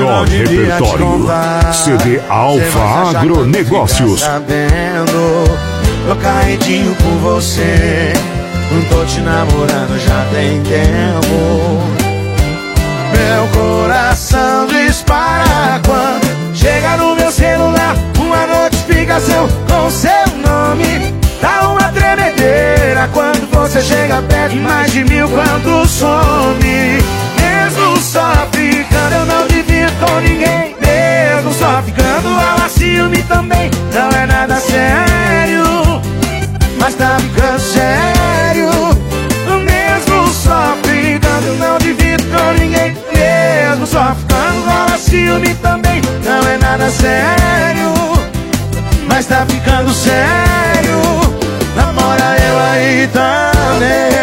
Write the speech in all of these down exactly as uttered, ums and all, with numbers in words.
melhor repertório. C D Alfa Agronegócios. Sabendo, tô carredinho por você. Não tô te namorando já tem tempo. Meu coração dispara quando chega no meu celular uma notificação com seu nome. Dá uma tremedeira quando você chega perto, mais de mil quando some. Mesmo só ficando eu não divido com ninguém. Mesmo só ficando rola ciúme também. Não é nada sério, mas tá ficando sério. Mesmo só ficando eu não divido com ninguém. Mesmo só ficando rola ciúme também. Não é nada sério, mas tá ficando sério. Namora eu aí também.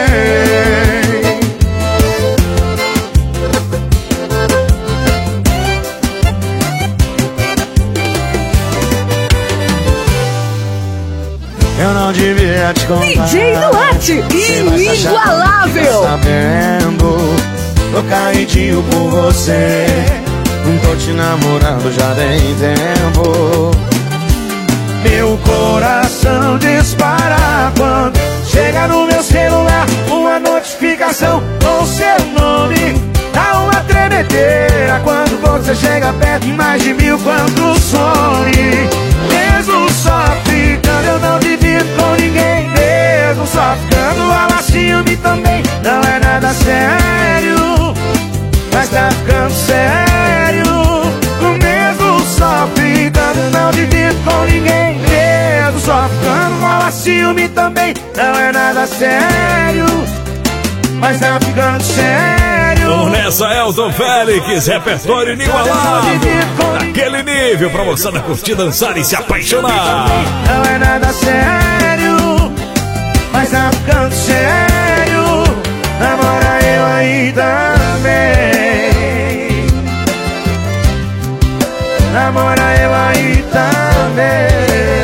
Eu não devia te contar. D J Duarte, inigualável. Tá sabendo, tô caidinho por você. Não tô te namorando já tem tempo. Meu coração dispara quando chega no meu celular uma notificação com seu nome. Dá uma tremedeira quando você chega perto, mais de mil quando some. Mesmo só ficando eu não divido com ninguém. Mesmo só ficando rola ciúme também. Não é nada sério, mas tá ficando sério. Mesmo só ficando eu não divido com ninguém. Mesmo só ficando rola ciúme também. Não é nada sério, mas tá ficando sério. Vamos nessa, Elton Félix, repertório inigualável. Naquele nível pra moçada curtir, dançar e se apaixonar. Não é nada sério, mas tá ficando sério. Namora eu aí também. Namora eu aí também.